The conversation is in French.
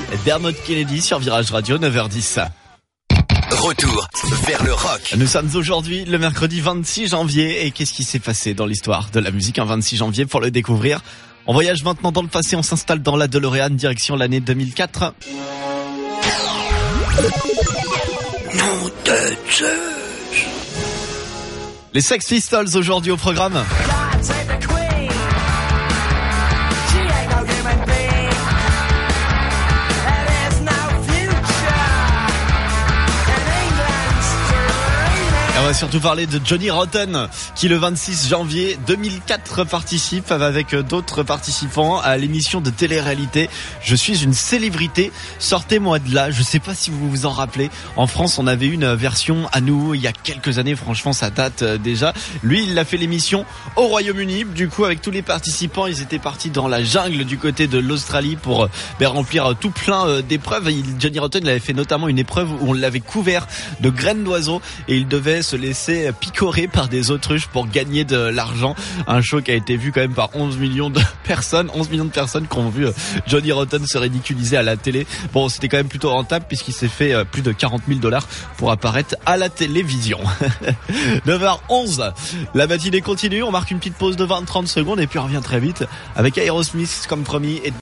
Dermot Kennedy sur Virage Radio, 9h10. Retour vers le rock. Nous sommes aujourd'hui le mercredi 26 janvier et qu'est-ce qui s'est passé dans l'histoire de la musique un 26 janvier pour le découvrir? On voyage maintenant dans le passé, on s'installe dans la DeLorean direction l'année 2004. Nom de Zeus. Les Sex Pistols aujourd'hui au programme. Et on va surtout parler de Johnny Rotten qui le 26 janvier 2004 participe avec d'autres participants à l'émission de télé-réalité Je suis une célébrité, sortez-moi de là. Je sais pas si vous vous en rappelez, en France on avait une version à nous il y a quelques années, franchement ça date déjà. Lui il a fait l'émission au Royaume-Uni, du coup avec tous les participants ils étaient partis dans la jungle du côté de l'Australie pour remplir tout plein d'épreuves. Johnny Rotten il avait fait notamment une épreuve où on l'avait couvert de graines d'oiseaux et il devait se laisser picorer par des autruches pour gagner de l'argent. Un show qui a été vu quand même par 11 millions de personnes qui ont vu Johnny Rotten se ridiculiser à la télé. Bon, c'était quand même plutôt rentable puisqu'il s'est fait plus de 40 000 $ pour apparaître à la télévision. 9h11, la matinée continue, on marque une petite pause de 20-30 secondes et puis on revient très vite avec Aerosmith comme promis et